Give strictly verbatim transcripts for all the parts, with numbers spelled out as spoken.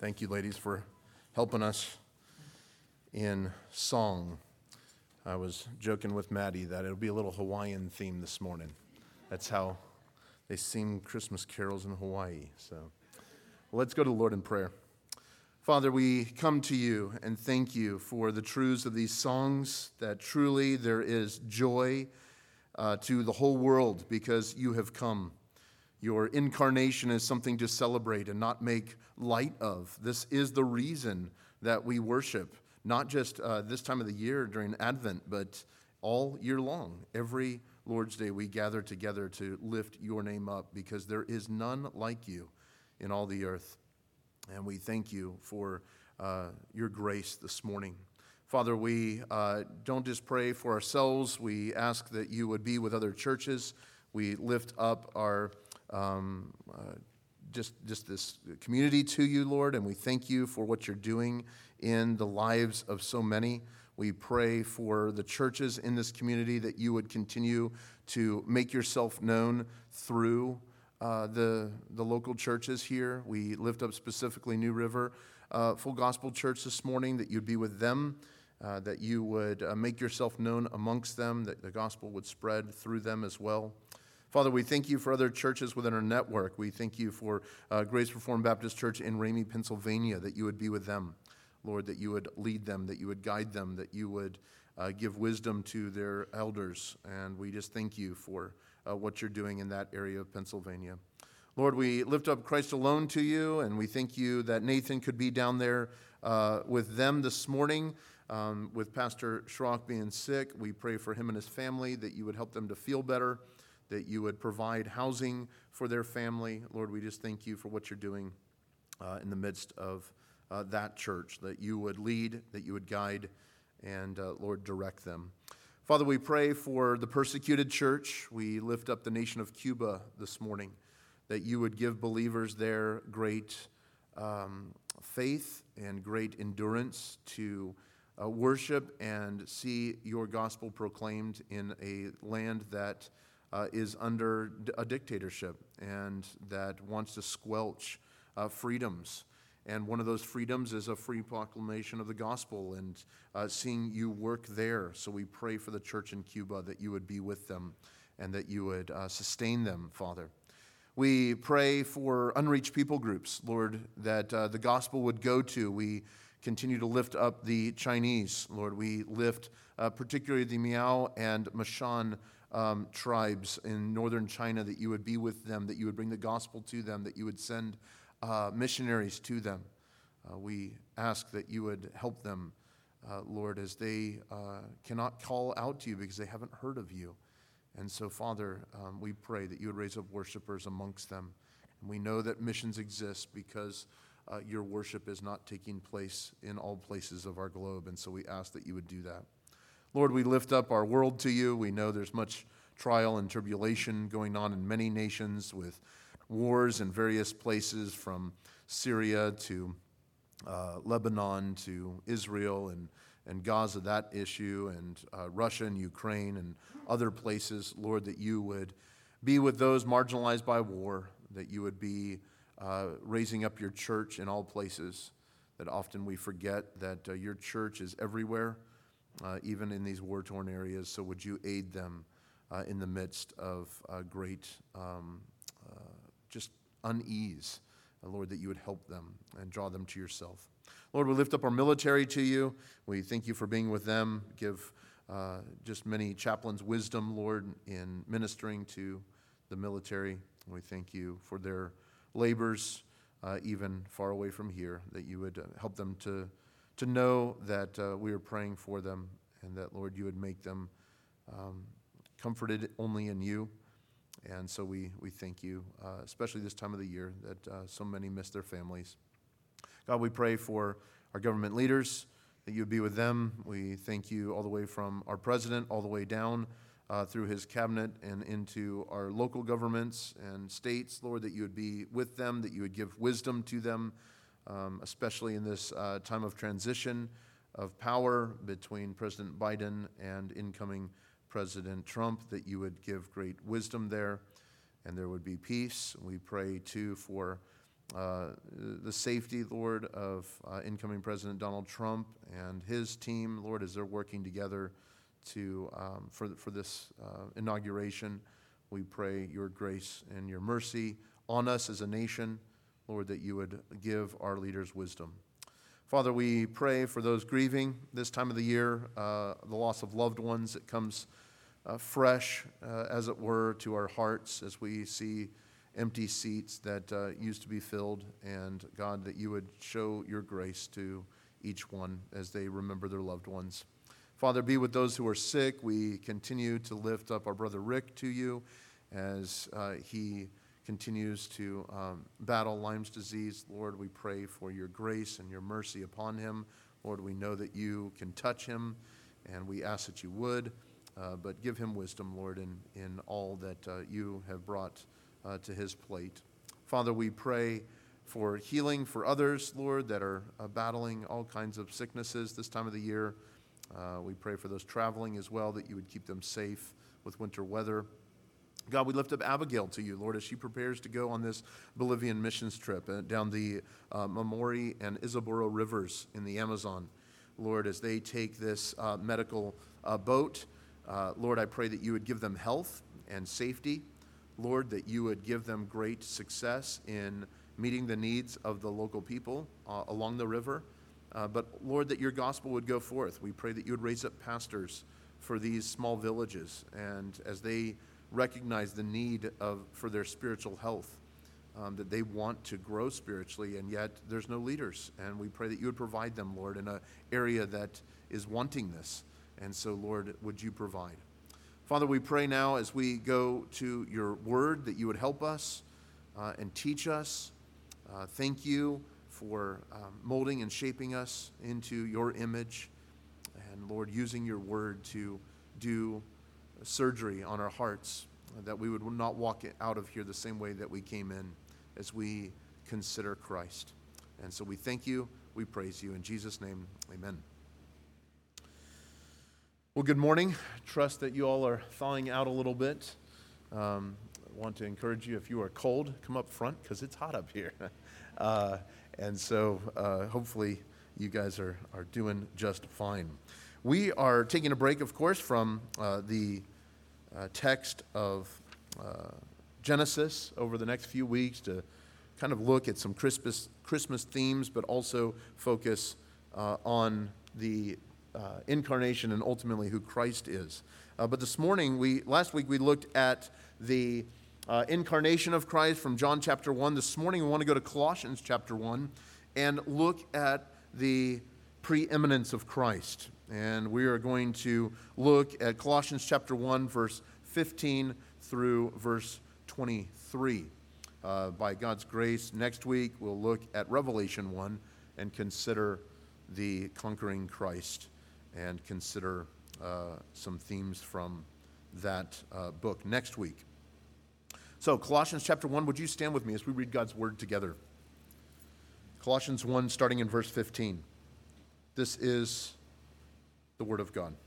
Thank you, ladies, for helping us in song. I was joking with Maddie that it'll be a little Hawaiian theme this morning. That's how they sing Christmas carols in Hawaii. So well, let's go to the Lord in prayer. Father, we come to you and thank you for the truths of these songs, that truly there is joy uh, to the whole world because you have come. Your incarnation is something to celebrate and not make light of. This is the reason that we worship, not just uh, this time of the year during Advent, but all year long. Every Lord's Day we gather together to lift your name up because there is none like you in all the earth. And we thank you for uh, your grace this morning. Father, we uh, don't just pray for ourselves. We ask that you would be with other churches. We lift up our um, uh, just, just this community to you, Lord, and we thank you for what you're doing in the lives of so many. We pray for the churches in this community that you would continue to make yourself known through Uh, the, the local churches here. We lift up specifically New River uh, Full Gospel Church this morning, that you'd be with them, uh, that you would uh, make yourself known amongst them, that the gospel would spread through them as well. Father, we thank you for other churches within our network. We thank you for uh, Grace Reformed Baptist Church in Ramey, Pennsylvania, that you would be with them. Lord, that you would lead them, that you would guide them, that you would uh, give wisdom to their elders. And we just thank you for Uh, what you're doing in that area of Pennsylvania. Lord, we lift up Christ Alone to you, and we thank you that Nathan could be down there uh, with them this morning, um, with Pastor Schrock being sick. We pray for him and his family, that you would help them to feel better, that you would provide housing for their family. Lord, we just thank you for what you're doing uh, in the midst of uh, that church, that you would lead, that you would guide, and uh, Lord, direct them. Father, we pray for the persecuted church. We lift up the nation of Cuba this morning, that you would give believers there great um, faith and great endurance to uh, worship and see your gospel proclaimed in a land that uh, is under a dictatorship and that wants to squelch uh, freedoms. And one of those freedoms is a free proclamation of the gospel and uh, seeing you work there. So we pray for the church in Cuba, that you would be with them and that you would uh, sustain them, Father. We pray for unreached people groups, Lord, that uh, the gospel would go to. We continue to lift up the Chinese, Lord. We lift uh, particularly the Miao and Mashan um, tribes in northern China, that you would be with them, that you would bring the gospel to them, that you would send Uh, missionaries to them. Uh, we ask that you would help them, uh, Lord, as they uh, cannot call out to you because they haven't heard of you. And so, Father, um, we pray that you would raise up worshipers amongst them. And we know that missions exist because uh, your worship is not taking place in all places of our globe. And so we ask that you would do that. Lord, we lift up our world to you. We know there's much trial and tribulation going on in many nations with wars in various places, from Syria to uh, Lebanon to Israel and, and Gaza, that issue, and uh, Russia and Ukraine and other places. Lord, that you would be with those marginalized by war, that you would be uh, raising up your church in all places, that often we forget that uh, your church is everywhere, uh, even in these war-torn areas. So would you aid them uh, in the midst of uh, great um, uh, just unease, uh, Lord, that you would help them and draw them to yourself. Lord, we lift up our military to you. We thank you for being with them. Give uh, just many chaplains wisdom, Lord, in ministering to the military. We thank you for their labors, uh, even far away from here, that you would uh, help them to, to know that uh, we are praying for them, and that, Lord, you would make them um, comforted only in you. And so we, we thank you, uh, especially this time of the year, that uh, so many miss their families. God, we pray for our government leaders, that you would be with them. We thank you all the way from our president, all the way down uh, through his cabinet and into our local governments and states, Lord, that you would be with them, that you would give wisdom to them, um, especially in this uh, time of transition of power between President Biden and incoming President Trump, that you would give great wisdom there and there would be peace. We pray, too, for uh, the safety, Lord, of uh, incoming President Donald Trump and his team, Lord, as they're working together to um, for, for this uh, inauguration. We pray your grace and your mercy on us as a nation, Lord, that you would give our leaders wisdom. Father, we pray for those grieving this time of the year, uh, the loss of loved ones that comes uh, fresh, uh, as it were, to our hearts as we see empty seats that uh, used to be filled. And God, that you would show your grace to each one as they remember their loved ones. Father, be with those who are sick. We continue to lift up our brother Rick to you as uh, he continues to um, battle Lyme's disease. Lord, we pray for your grace and your mercy upon him. Lord, we know that you can touch him, and we ask that you would, uh, but give him wisdom, Lord, in, in all that uh, you have brought uh, to his plate. Father, we pray for healing for others, Lord, that are uh, battling all kinds of sicknesses this time of the year. Uh, we pray for those traveling as well, that you would keep them safe with winter weather. God, we lift up Abigail to you, Lord, as she prepares to go on this Bolivian missions trip uh, down the uh, Mamori and Isoboro rivers in the Amazon. Lord, as they take this uh, medical uh, boat, uh, Lord, I pray that you would give them health and safety. Lord, that you would give them great success in meeting the needs of the local people uh, along the river. Uh, but, Lord, that your gospel would go forth. We pray that you would raise up pastors for these small villages, and as they recognize the need of for their spiritual health, um, that they want to grow spiritually, and yet there's no leaders. And we pray that you would provide them, Lord, in an area that is wanting this. And so, Lord, would you provide? Father, we pray now as we go to your word that you would help us uh, and teach us. Uh, thank you for um, molding and shaping us into your image. And, Lord, using your word to do surgery on our hearts, that we would not walk out of here the same way that we came in as we consider Christ. And so we thank you, we praise you. In Jesus' name, amen. Well, good morning. Trust that you all are thawing out a little bit. Um, I want to encourage you, if you are cold, come up front because it's hot up here. uh, and so uh, hopefully you guys are, are doing just fine. We are taking a break, of course, from uh, the Uh, text of uh, Genesis over the next few weeks to kind of look at some Christmas Christmas themes, but also focus uh, on the uh, incarnation and ultimately who Christ is. Uh, but this morning, we last week we looked at the uh, incarnation of Christ from John chapter one. This morning we want to go to Colossians chapter one and look at the preeminence of Christ. And we are going to look at Colossians chapter one, verse fifteen through verse twenty-three. Uh, by God's grace, next week we'll look at Revelation one and consider the conquering Christ and consider uh, some themes from that uh, book next week. So Colossians chapter one, would you stand with me as we read God's word together? Colossians one, starting in verse fifteen. This is the word of God.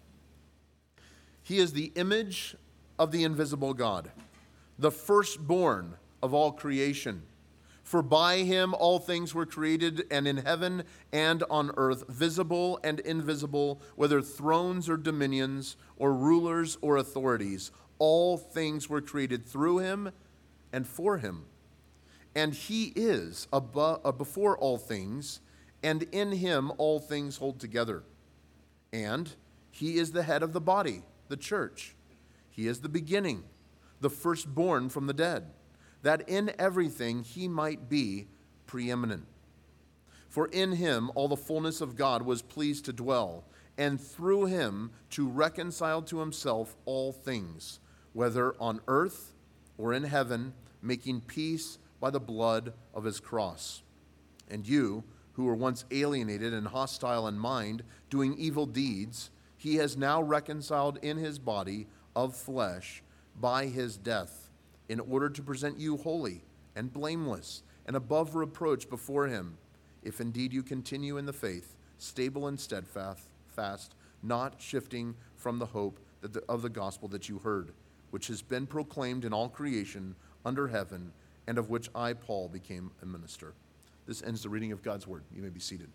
He is the image of the invisible God, the firstborn of all creation. For by him all things were created, and in heaven and on earth, visible and invisible, whether thrones or dominions or rulers or authorities, all things were created through him and for him. And he is above, uh, before all things, and in him all things hold together. And he is the head of the body, the church. He is the beginning, the firstborn from the dead, that in everything he might be preeminent. For in him all the fullness of God was pleased to dwell, and through him to reconcile to himself all things, whether on earth or in heaven, making peace by the blood of his cross. And you, who were once alienated and hostile in mind, doing evil deeds, he has now reconciled in his body of flesh by his death, in order to present you holy and blameless and above reproach before him, if indeed you continue in the faith, stable and steadfast, fast, not shifting from the hope that the, of the gospel that you heard, which has been proclaimed in all creation under heaven, and of which I, Paul, became a minister. This ends the reading of God's word. You may be seated.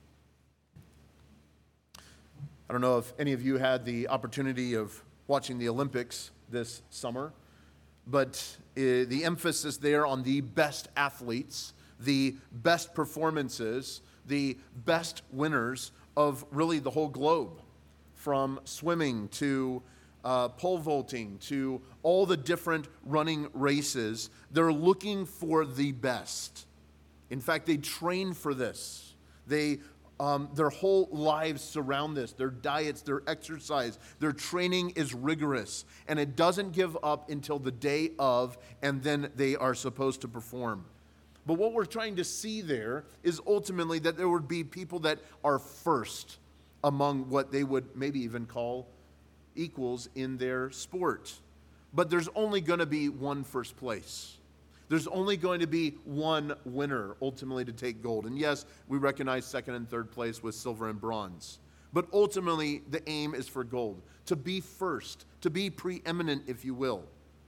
I don't know if any of you had the opportunity of watching the Olympics this summer, but uh, the emphasis there on the best athletes, the best performances, the best winners of really the whole globe, from swimming to uh, pole vaulting to all the different running races. They're looking for the best. In fact, they train for this. They Um, their whole lives surround this. Their diets, their exercise, their training is rigorous. And it doesn't give up until the day of, and then they are supposed to perform. But what we're trying to see there is ultimately that there would be people that are first among what they would maybe even call equals in their sport. But there's only going to be one first place. There's only going to be one winner ultimately to take gold. And yes, we recognize second and third place with silver and bronze. But ultimately, the aim is for gold. To be first, to be preeminent, if you will.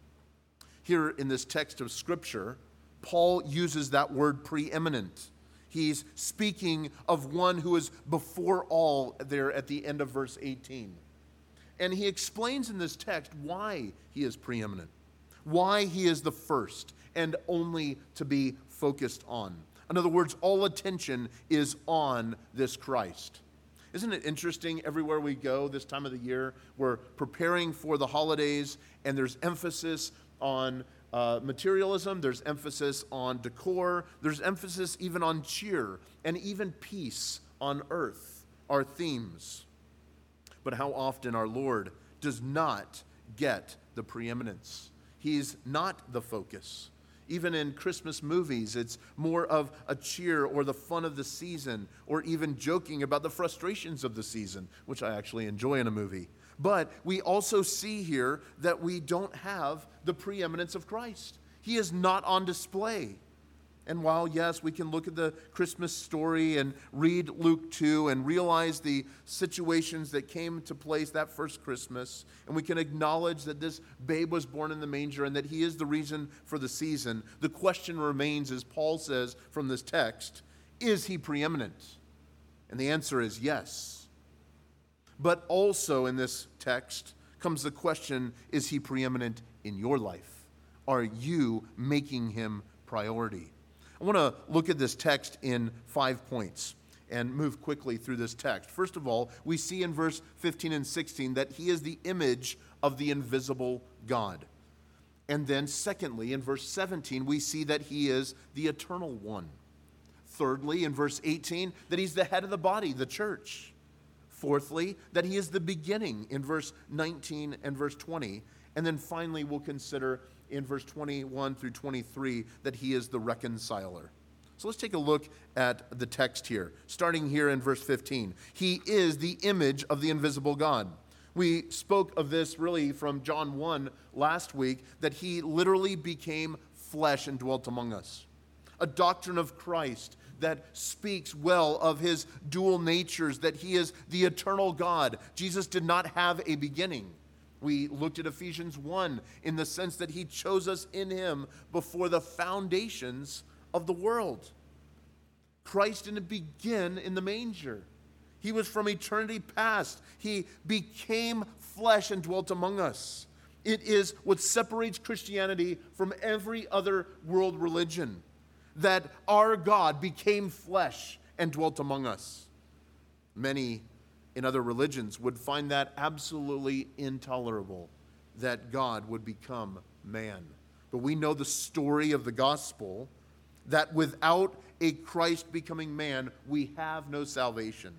Here in this text of Scripture, Paul uses that word preeminent. He's speaking of one who is before all there at the end of verse eighteen. And he explains in this text why he is preeminent, why he is the first and only to be focused on. In other words, all attention is on this Christ. Isn't it interesting, everywhere we go this time of the year, we're preparing for the holidays, and there's emphasis on uh, materialism, there's emphasis on decor, there's emphasis even on cheer, and even peace on earth are themes. But how often our Lord does not get the preeminence. He's not the focus. Even in Christmas movies, it's more of a cheer or the fun of the season, or even joking about the frustrations of the season, which I actually enjoy in a movie. But we also see here that we don't have the preeminence of Christ. He is not on display. And while, yes, we can look at the Christmas story and read Luke two and realize the situations that came to place that first Christmas, and we can acknowledge that this babe was born in the manger and that he is the reason for the season, the question remains, as Paul says from this text, is he preeminent? And the answer is yes. But also in this text comes the question, is he preeminent in your life? Are you making him priority? I want to look at this text in five points and move quickly through this text. First of all, we see in verse fifteen and sixteen that he is the image of the invisible God. And then secondly, in verse seventeen, we see that he is the eternal one. Thirdly, in verse eighteen, that he's the head of the body, the church. Fourthly, that he is the beginning in verse nineteen and verse twenty. And then finally, we'll consider in verse twenty-one through twenty-three that he is the reconciler. So let's take a look at the text here, starting here in verse fifteen. He is the image of the invisible God. We spoke of this really from John one last week, that he literally became flesh and dwelt among us. A doctrine of Christ that speaks well of his dual natures, that he is the eternal God. Jesus did not have a beginning. We looked at Ephesians one in the sense that he chose us in him before the foundations of the world. Christ didn't begin in the manger. He was from eternity past. He became flesh and dwelt among us. It is what separates Christianity from every other world religion, that our God became flesh and dwelt among us. Many in other religions would find that absolutely intolerable, that God would become man. But we know the story of the gospel, that without a Christ becoming man, we have no salvation.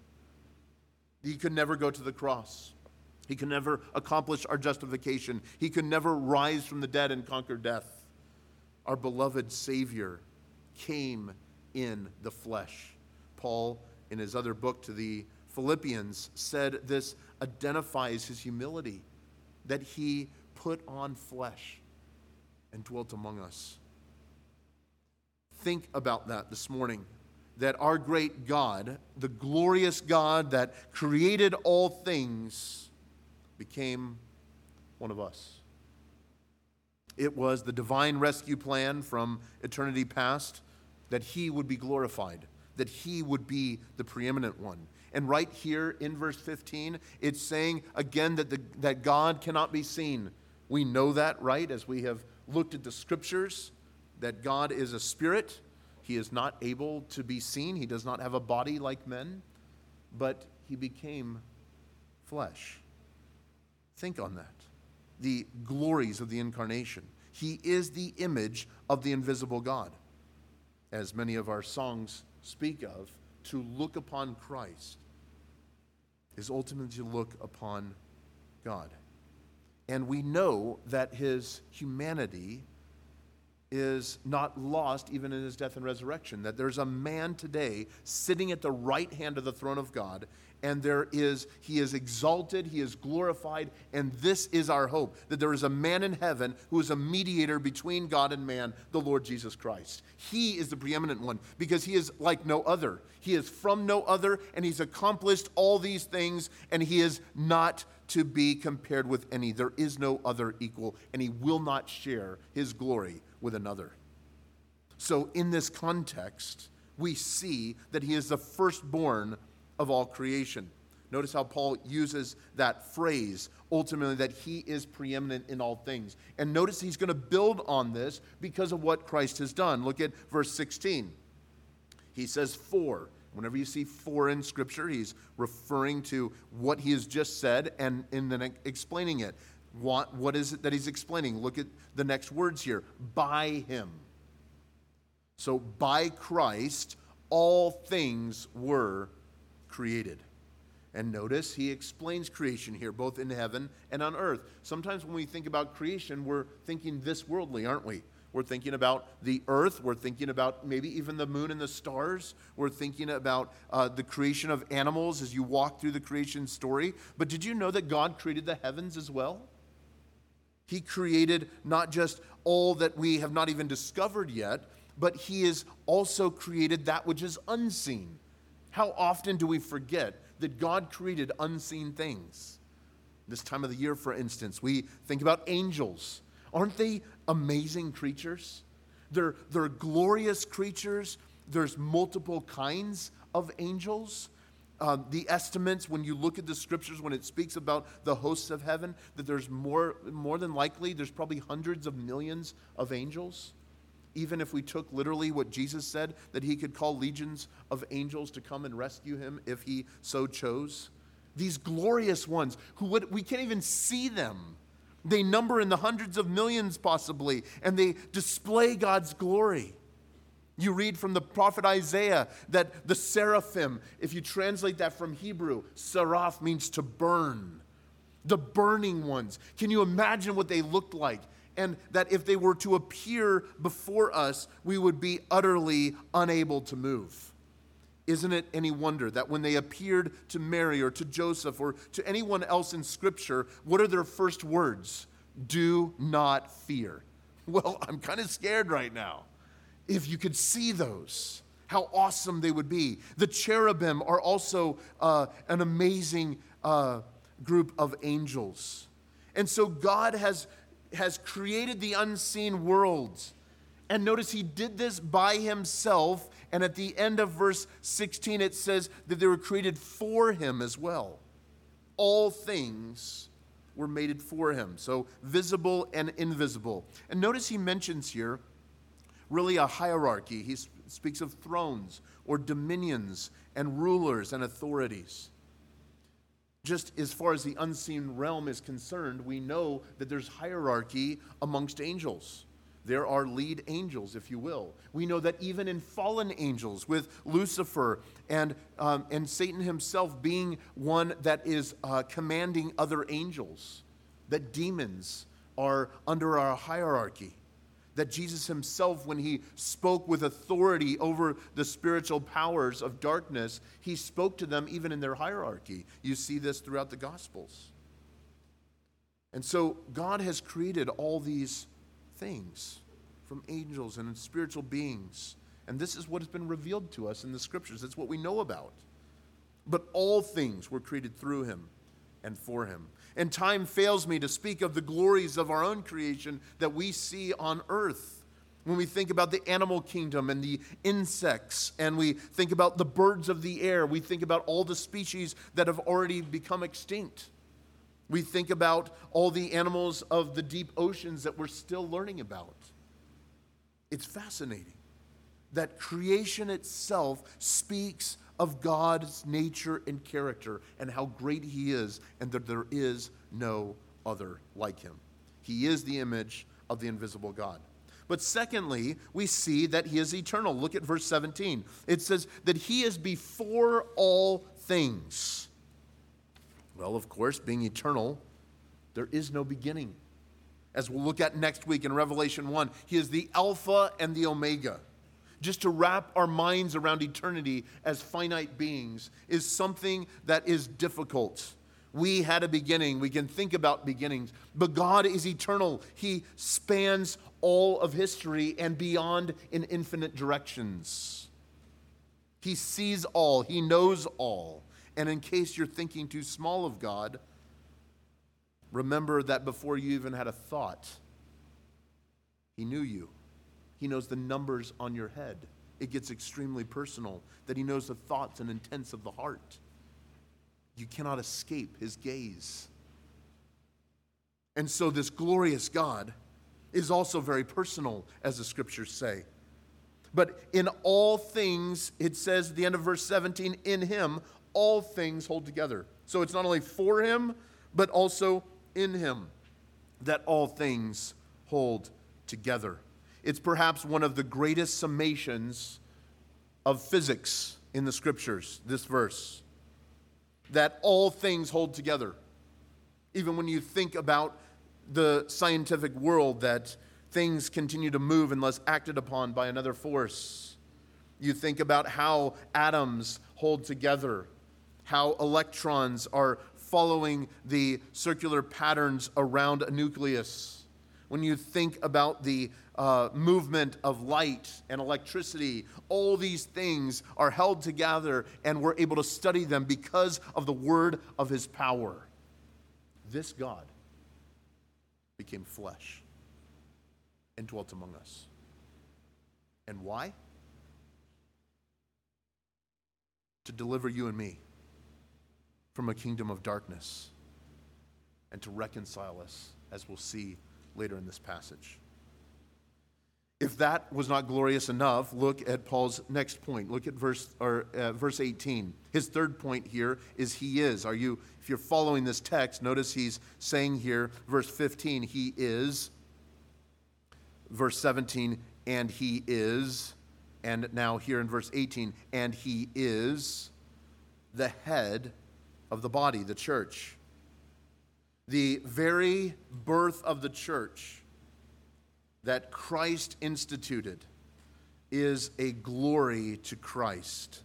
He could never go to the cross. He could never accomplish our justification. He could never rise from the dead and conquer death. Our beloved Savior came in the flesh. Paul, in his other book to the Philippians, said this identifies his humility, that he put on flesh and dwelt among us. Think about that this morning, that our great God, the glorious God that created all things, became one of us. It was the divine rescue plan from eternity past that he would be glorified, that he would be the preeminent one. And right here in verse fifteen, it's saying again that, the, that God cannot be seen. We know that, right, as we have looked at the scriptures, that God is a spirit. He is not able to be seen. He does not have a body like men, but he became flesh. Think on that. The glories of the incarnation. He is the image of the invisible God. As many of our songs speak of, to look upon Christ is ultimately to look upon God. And we know that his humanity is not lost even in his death and resurrection, that there's a man today sitting at the right hand of the throne of God, and there is, he is exalted, he is glorified, and this is our hope, that there is a man in heaven who is a mediator between God and man, the Lord Jesus Christ. He is the preeminent one because he is like no other. He is from no other, and he's accomplished all these things, and he is not to be compared with any. There is no other equal, and he will not share his glory with another. So in this context, we see that he is the firstborn of all creation. Notice how Paul uses that phrase, ultimately, that he is preeminent in all things. And notice he's going to build on this because of what Christ has done. Look at verse sixteen. He says, for. Whenever you see for in Scripture, he's referring to what he has just said and, and then explaining it. What, what is it that he's explaining? Look at the next words here. By him. So by Christ, all things were created. And notice he explains creation here, both in heaven and on earth. Sometimes when we think about creation, we're thinking this worldly, aren't we? We're thinking about the earth. We're thinking about maybe even the moon and the stars. We're thinking about uh, the creation of animals as you walk through the creation story. But did you know that God created the heavens as well? He created not just all that we have not even discovered yet, but he has also created that which is unseen. How often do we forget that God created unseen things? This time of the year, for instance, we think about angels. Aren't they amazing creatures? They're, they're glorious creatures. There's multiple kinds of angels. Uh, the estimates, when you look at the scriptures, when it speaks about the hosts of heaven, that there's more, more than likely, there's probably hundreds of millions of angels. Even if we took literally what Jesus said, that he could call legions of angels to come and rescue him if he so chose. These glorious ones, who would, we can't even see them. They number in the hundreds of millions possibly, and they display God's glory. You read from the prophet Isaiah that the seraphim, if you translate that from Hebrew, seraph means to burn. The burning ones. Can you imagine what they looked like? And that if they were to appear before us, we would be utterly unable to move. Isn't it any wonder that when they appeared to Mary or to Joseph or to anyone else in Scripture, what are their first words? Do not fear. Well, I'm kind of scared right now. If you could see those, how awesome they would be. The cherubim are also uh, an amazing uh, group of angels. And so God has, has created the unseen worlds. And notice he did this by himself. And at the end of verse sixteen, it says that they were created for him as well. All things were made for him. So visible and invisible. And notice he mentions here really a hierarchy. He speaks of thrones or dominions and rulers and authorities. Just as far as the unseen realm is concerned, we know that there's hierarchy amongst angels. There are lead angels, if you will. We know that even in fallen angels, with Lucifer and, um, and Satan himself being one that is uh, commanding other angels, that demons are under our hierarchy. That Jesus himself, when he spoke with authority over the spiritual powers of darkness, he spoke to them even in their hierarchy. You see this throughout the Gospels. And so God has created all these things from angels and spiritual beings. And this is what has been revealed to us in the Scriptures. It's what we know about. But all things were created through him and for him. And time fails me to speak of the glories of our own creation that we see on earth. When we think about the animal kingdom and the insects, and we think about the birds of the air, we think about all the species that have already become extinct. We think about all the animals of the deep oceans that we're still learning about. It's fascinating that creation itself speaks of God's nature and character and how great he is, and that there is no other like him. He is the image of the invisible God. But secondly, we see that he is eternal. Look at verse seventeen. It says that he is before all things. Well, of course, being eternal, there is no beginning. As we'll look at next week in Revelation one, he is the Alpha and the Omega. Just to wrap our minds around eternity as finite beings is something that is difficult. We had a beginning. We can think about beginnings. But God is eternal. He spans all of history and beyond in infinite directions. He sees all. He knows all. And in case you're thinking too small of God, remember that before you even had a thought, he knew you. He knows the numbers on your head. It gets extremely personal, that he knows the thoughts and intents of the heart. You cannot escape his gaze. And so this glorious God is also very personal, as the scriptures say. But in all things, it says at the end of verse seventeen, in him, all things hold together. So it's not only for him, but also in him that all things hold together. It's perhaps one of the greatest summations of physics in the scriptures, this verse, that all things hold together. Even when you think about the scientific world, that things continue to move unless acted upon by another force. You think about how atoms hold together, how electrons are following the circular patterns around a nucleus. When you think about the uh, movement of light and electricity, all these things are held together, and we're able to study them because of the word of his power. This God became flesh and dwelt among us. And why? To deliver you and me from a kingdom of darkness and to reconcile us, as we'll see later in this passage. If that was not glorious enough, look at Paul's next point. Look at verse or uh, verse eighteen. His third point here is he is. Are you, if you're following this text, notice he's saying here, verse fifteen, he is. Verse seventeen, and he is. And now here in verse eighteen, and he is the head of the body, the church. The very birth of the church that Christ instituted is a glory to Christ.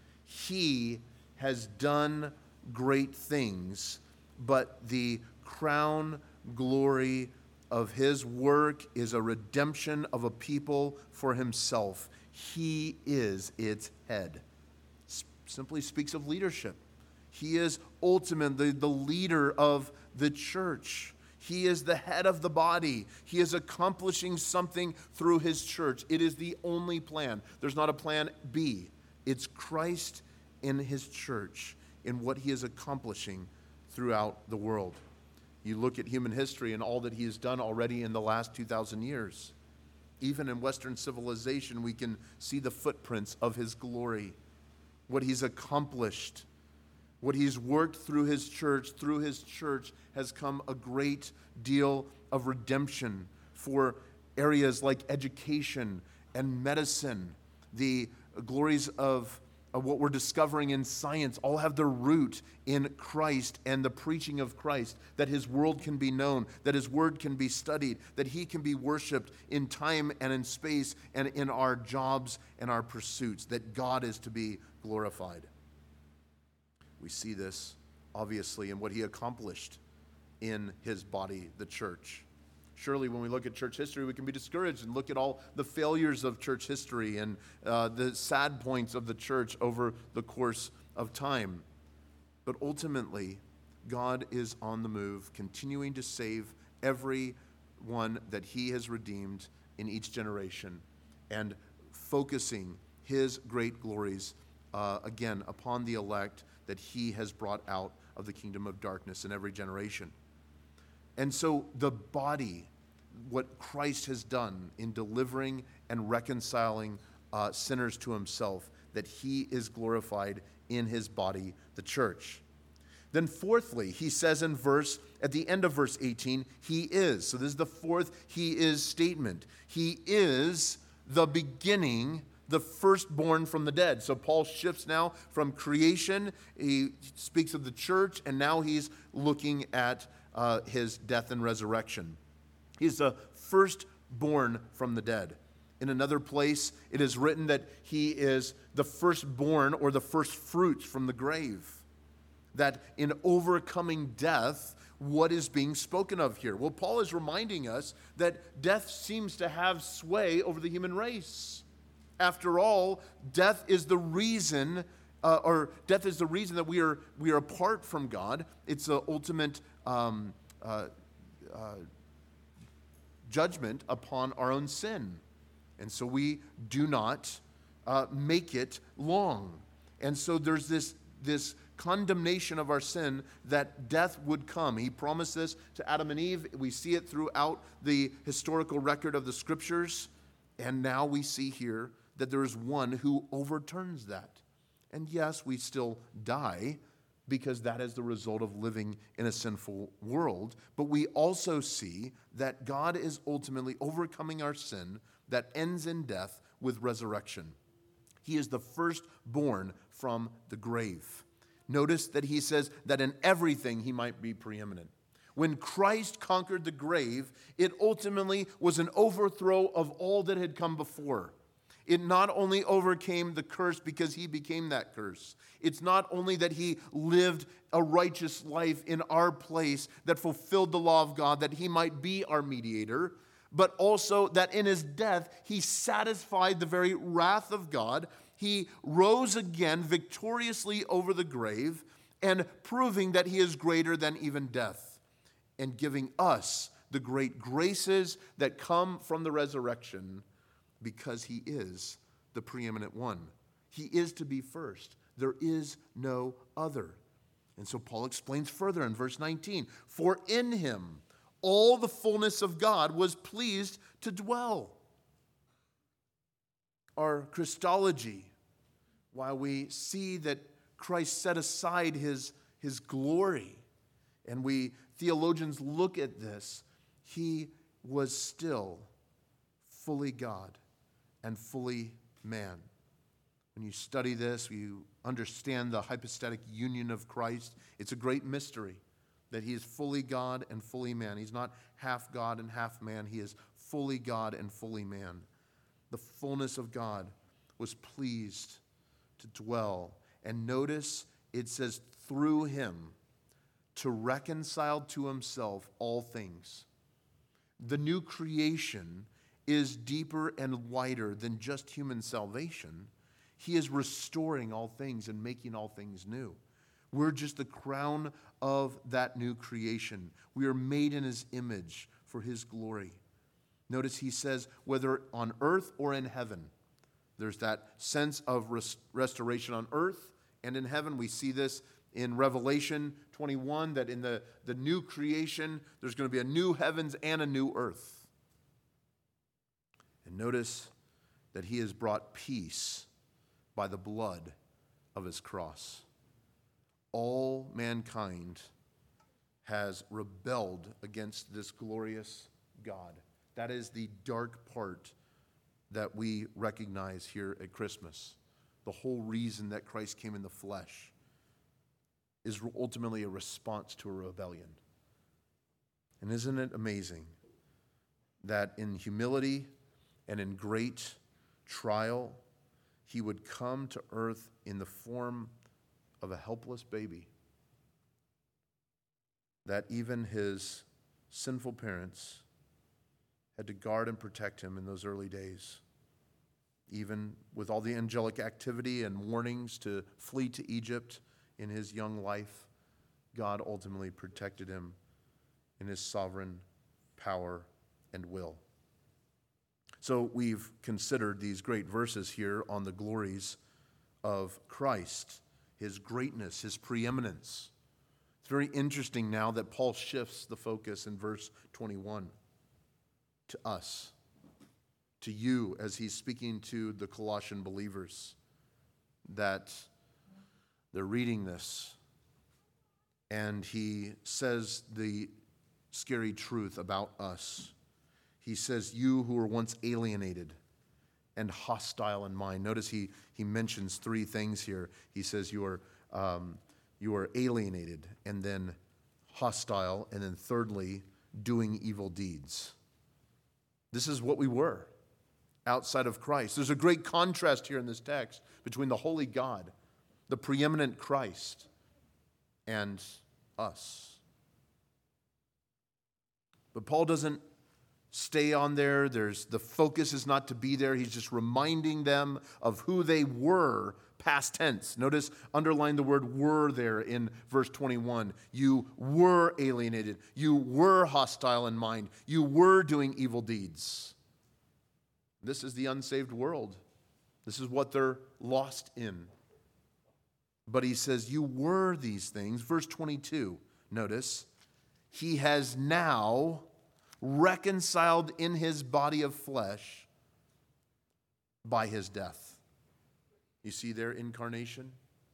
He has done great things, but the crown glory of his work is a redemption of a people for himself. He is its head. S- simply speaks of leadership. He is ultimately the leader of the church. He is the head of the body. He is accomplishing something through his church. It is the only plan. There's not a plan B. It's Christ in his church, in what he is accomplishing throughout the world. You look at human history and all that he has done already in the last two thousand years. Even in Western civilization, we can see the footprints of his glory, what he's accomplished. What he's worked through his church, through his church has come a great deal of redemption for areas like education and medicine. The glories of, of what we're discovering in science all have their root in Christ and the preaching of Christ, that his world can be known, that his word can be studied, that he can be worshiped in time and in space and in our jobs and our pursuits, that God is to be glorified. We see this, obviously, in what he accomplished in his body, the church. Surely, when we look at church history, we can be discouraged and look at all the failures of church history and uh, the sad points of the church over the course of time. But ultimately, God is on the move, continuing to save everyone that he has redeemed in each generation, and focusing his great glories, uh, again, upon the elect that he has brought out of the kingdom of darkness in every generation. And so the body, what Christ has done in delivering and reconciling uh, sinners to himself, that he is glorified in his body, the church. Then fourthly, he says in verse, at the end of verse eighteen, he is. So this is the fourth he is statement. He is the beginning, the firstborn from the dead. So Paul shifts now from creation. He speaks of the church, and now he's looking at uh, his death and resurrection. He's the firstborn from the dead. In another place, it is written that he is the firstborn or the first fruits from the grave. That in overcoming death, what is being spoken of here? Well, Paul is reminding us that death seems to have sway over the human race. After all, death is the reason, uh, or death is the reason that we are we are apart from God. It's the ultimate um, uh, uh, judgment upon our own sin. And so we do not uh, make it long. And so there's this, this condemnation of our sin that death would come. He promised this to Adam and Eve. We see it throughout the historical record of the scriptures. And now we see here that there is one who overturns that. And yes, we still die because that is the result of living in a sinful world. But we also see that God is ultimately overcoming our sin that ends in death with resurrection. He is the firstborn from the grave. Notice that he says that in everything he might be preeminent. When Christ conquered the grave, it ultimately was an overthrow of all that had come before. It not only overcame the curse because he became that curse. It's not only that he lived a righteous life in our place that fulfilled the law of God, that he might be our mediator, but also that in his death, he satisfied the very wrath of God. He rose again victoriously over the grave and proving that he is greater than even death and giving us the great graces that come from the resurrection because he is the preeminent one. He is to be first. There is no other. And so Paul explains further in verse nineteen, for in him all the fullness of God was pleased to dwell. Our Christology, while we see that Christ set aside his, his glory, and we theologians look at this, he was still fully God and fully man. When you study this, you understand the hypostatic union of Christ. It's a great mystery that he is fully God and fully man. He's not half God and half man. He is fully God and fully man. The fullness of God was pleased to dwell. And notice it says through him to reconcile to himself all things. The new creation is deeper and wider than just human salvation. He is restoring all things and making all things new. We're just the crown of that new creation. We are made in his image for his glory. Notice he says, whether on earth or in heaven. There's that sense of res- restoration on earth and in heaven. We see this in Revelation twenty-one, that in the, the new creation, there's going to be a new heavens and a new earth. And notice that he has brought peace by the blood of his cross. All mankind has rebelled against this glorious God. That is the dark part that we recognize here at Christmas. The whole reason that Christ came in the flesh is ultimately a response to a rebellion. And isn't it amazing that in humility and in great trial, he would come to earth in the form of a helpless baby, that even his sinful parents had to guard and protect him in those early days, even with all the angelic activity and warnings to flee to Egypt in his young life. God ultimately protected him in his sovereign power and will. So we've considered these great verses here on the glories of Christ, his greatness, his preeminence. It's very interesting now that Paul shifts the focus in verse twenty-one to us, to you, as he's speaking to the Colossian believers, that they're reading this, and he says the scary truth about us. He says, you who were once alienated and hostile in mind. Notice he, he mentions three things here. He says you are, um, you are alienated, and then hostile, and then thirdly, doing evil deeds. This is what we were outside of Christ. There's a great contrast here in this text between the holy God, the preeminent Christ, and us. But Paul doesn't stay on there. There's the focus is not to be there. He's just reminding them of who they were, past tense. Notice, underline the word were there in verse twenty-one. You were alienated. You were hostile in mind. You were doing evil deeds. This is the unsaved world. This is what they're lost in. But he says, you were these things. Verse twenty-two, notice, he has now reconciled in his body of flesh by his death. You see their incarnation?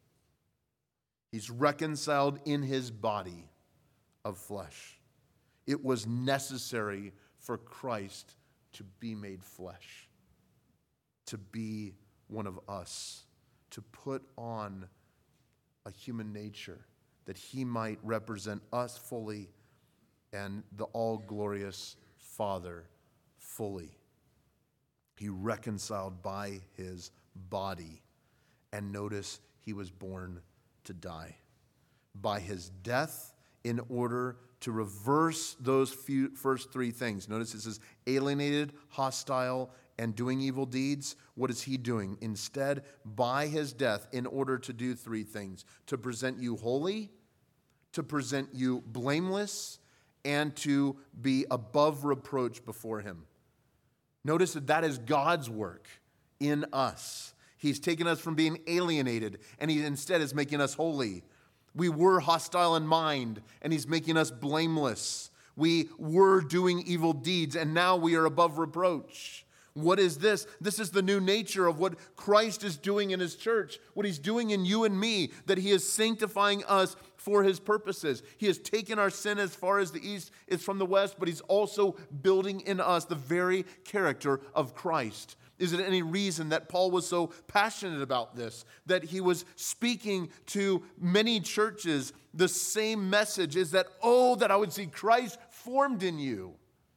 He's reconciled in his body of flesh. It was necessary for Christ to be made flesh, to be one of us, to put on a human nature, that he might represent us fully and the all-glorious Father fully. He reconciled by his body. And notice, he was born to die. By his death, in order to reverse those few, first three things. Notice it says alienated, hostile, and doing evil deeds. What is he doing? Instead, by his death, in order to do three things: to present you holy, to present you blameless, and to be above reproach before him. Notice that that is God's work in us. He's taken us from being alienated, and he instead is making us holy. We were hostile in mind, and he's making us blameless. We were doing evil deeds, and now we are above reproach. What is this? This is the new nature of what Christ is doing in his church, what he's doing in you and me, that he is sanctifying us for his purposes. He has taken our sin as far as the east is from the west, but he's also building in us the very character of Christ. Is it any reason that Paul was so passionate about this, that he was speaking to many churches the same message, is that, oh, that I would see Christ formed in you.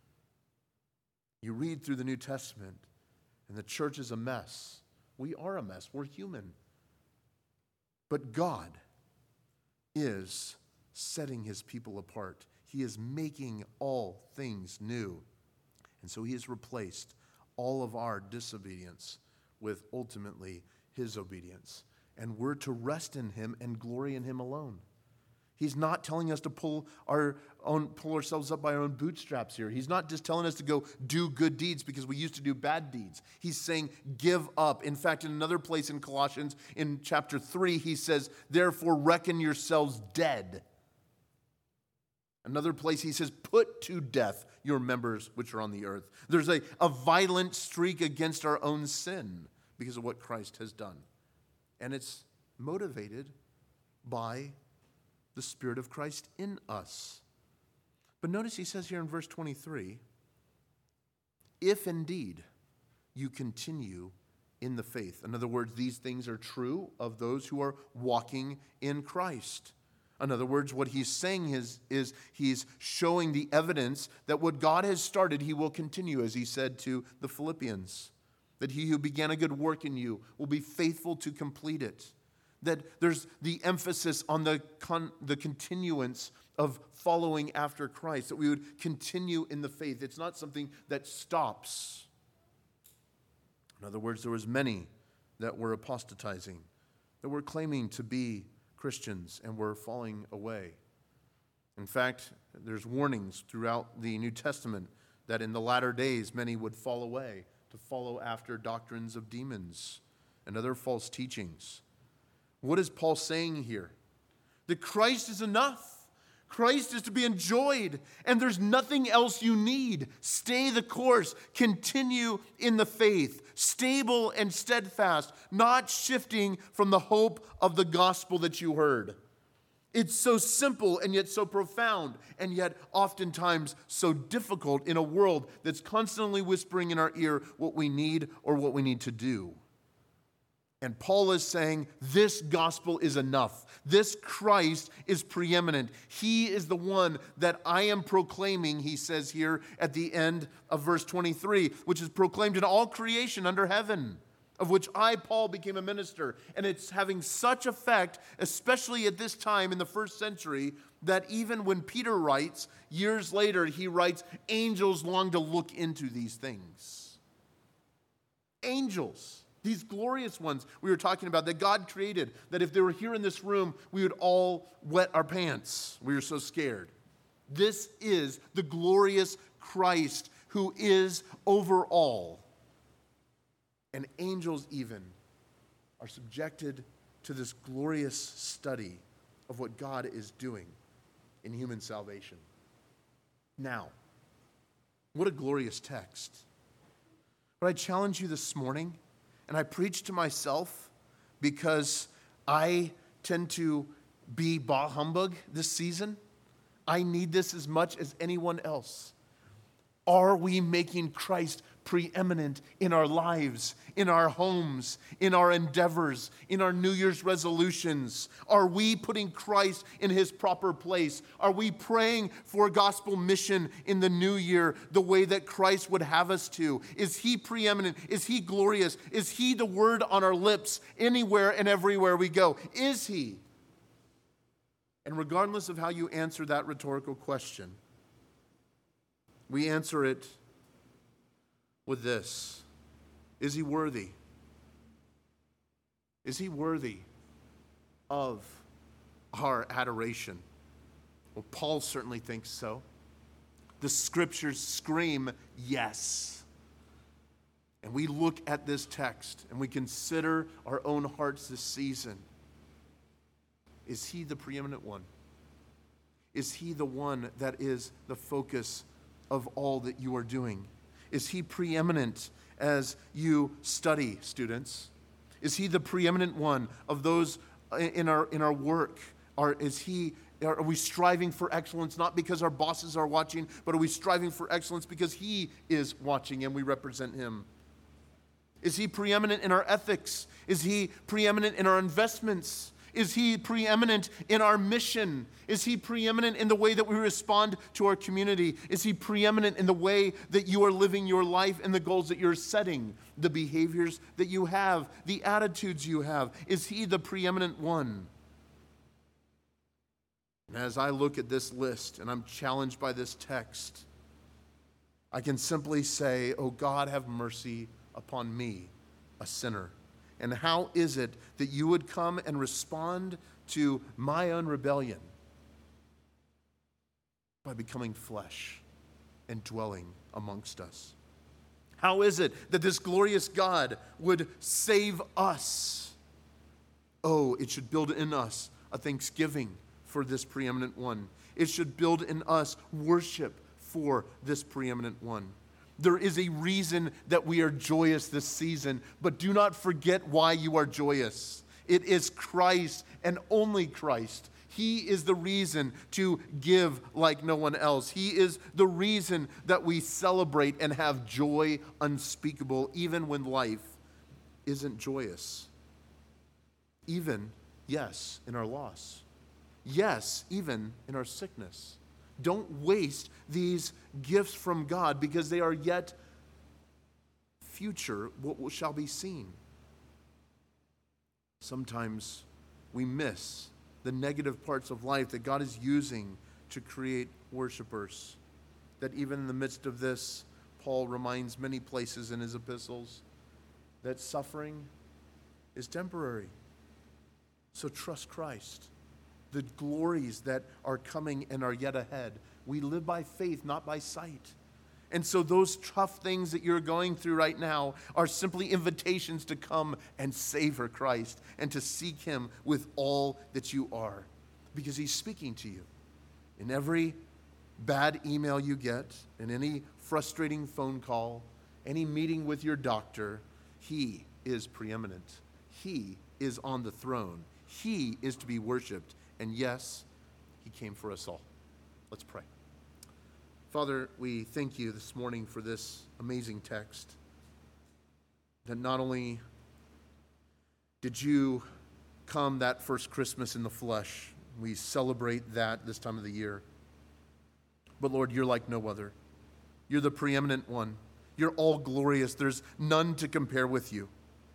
You read through the New Testament, and the church is a mess. We are a mess. We're human. But God is setting his people apart. He is making all things new. And so he has replaced all of our disobedience with ultimately his obedience. And we're to rest in him and glory in him alone. He's not telling us to pull our own, pull ourselves up by our own bootstraps here. He's not just telling us to go do good deeds because we used to do bad deeds. He's saying give up. In fact, in another place in Colossians, in chapter three, he says, therefore reckon yourselves dead. Another place he says, put to death your members which are on the earth. There's a, a violent streak against our own sin because of what Christ has done. And it's motivated by the Spirit of Christ in us. But notice he says here in verse twenty-three, if indeed you continue in the faith. In other words, these things are true of those who are walking in Christ. In other words, what he's saying is, is he's showing the evidence that what God has started, he will continue, as he said to the Philippians, that he who began a good work in you will be faithful to complete it. That there's the emphasis on the con, the continuance of following after Christ, that we would continue in the faith. It's not something that stops. In other words, there was many that were apostatizing, that were claiming to be Christians and were falling away. In fact, there's warnings throughout the New Testament that in the latter days many would fall away to follow after doctrines of demons and other false teachings. What is Paul saying here? That Christ is enough. Christ is to be enjoyed, and there's nothing else you need. Stay the course. Continue in the faith, stable and steadfast, not shifting from the hope of the gospel that you heard. It's so simple and yet so profound, and yet oftentimes so difficult in a world that's constantly whispering in our ear what we need or what we need to do. And Paul is saying this gospel is enough. This Christ is preeminent. He is the one that I am proclaiming, he says here at the end of verse twenty-three, which is proclaimed in all creation under heaven, of which I, Paul, became a minister. And it's having such effect, especially at this time in the first century, that even when Peter writes, years later, he writes, angels long to look into these things. Angels. These glorious ones we were talking about that God created, that if they were here in this room, we would all wet our pants. We were so scared. This is the glorious Christ who is over all. And angels even are subjected to this glorious study of what God is doing in human salvation. Now, what a glorious text. But I challenge you this morning, and I preach to myself because I tend to be bah humbug this season. I need this as much as anyone else. Are we making Christ preeminent in our lives, in our homes, in our endeavors, in our New Year's resolutions? Are we putting Christ in his proper place? Are we praying for gospel mission in the new year the way that Christ would have us to? Is he preeminent? Is he glorious? Is he the word on our lips anywhere and everywhere we go? Is he? And regardless of how you answer that rhetorical question, we answer it with this. Is he worthy? Is he worthy of our adoration? Well, Paul certainly thinks so. The scriptures scream yes. And we look at this text and we consider our own hearts this season. Is he the preeminent one? Is he the one that is the focus of all that you are doing? Is he preeminent as you study, students? Is he the preeminent one of those in our in our work? Are, is he, are we striving for excellence not because our bosses are watching, but are we striving for excellence because he is watching and we represent him? Is he preeminent in our ethics? Is he preeminent in our investments? Is he preeminent in our mission? Is he preeminent in the way that we respond to our community? Is he preeminent in the way that you are living your life and the goals that you're setting, the behaviors that you have, the attitudes you have? Is he the preeminent one? And as I look at this list and I'm challenged by this text, I can simply say, oh God, have mercy upon me, a sinner. And how is it that you would come and respond to my own rebellion? By becoming flesh and dwelling amongst us. How is it that this glorious God would save us? Oh, it should build in us a thanksgiving for this preeminent one. It should build in us worship for this preeminent one. There is a reason that we are joyous this season, but do not forget why you are joyous. It is Christ and only Christ. He is the reason to give like no one else. He is the reason that we celebrate and have joy unspeakable, even when life isn't joyous. Even, yes, in our loss. Yes, even in our sickness. Don't waste these gifts from God because they are yet future, what shall be seen. Sometimes we miss the negative parts of life that God is using to create worshipers. That even in the midst of this, Paul reminds many places in his epistles that suffering is temporary. So trust Christ. the glories that are coming and are yet ahead. We live by faith, not by sight. And so those tough things that you're going through right now are simply invitations to come and savor Christ and to seek him with all that you are, because he's speaking to you. In every bad email you get, in any frustrating phone call, any meeting with your doctor, he is preeminent. He is on the throne. He is to be worshiped. And yes, he came for us all. Let's pray. Father, we thank you this morning for this amazing text, that not only did you come that first Christmas in the flesh, we celebrate that this time of the year, but Lord, you're like no other. You're the preeminent one. You're all glorious. There's none to compare with you.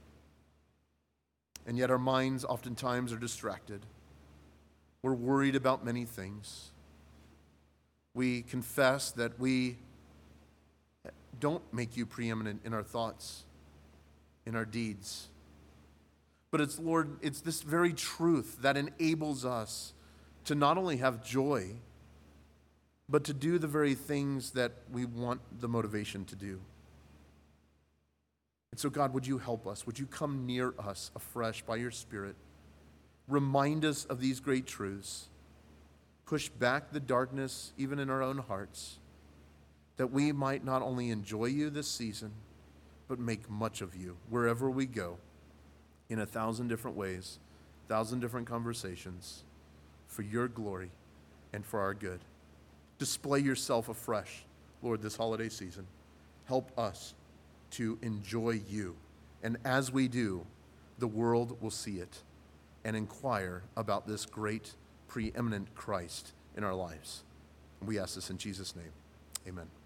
And yet our minds oftentimes are distracted. We're worried about many things. We confess that we don't make you preeminent in our thoughts, in our deeds. But it's, Lord, it's this very truth that enables us to not only have joy, but to do the very things that we want the motivation to do. And so, God, would you help us? Would you come near us afresh by your Spirit? Remind us of these great truths. Push back the darkness even in our own hearts, that we might not only enjoy you this season, but make much of you wherever we go, in a thousand different ways, a thousand different conversations, for your glory and for our good. Display yourself afresh, Lord, this holiday season. Help us to enjoy you. And as we do, the world will see it and inquire about this great, preeminent Christ in our lives. We ask this in Jesus' name. Amen.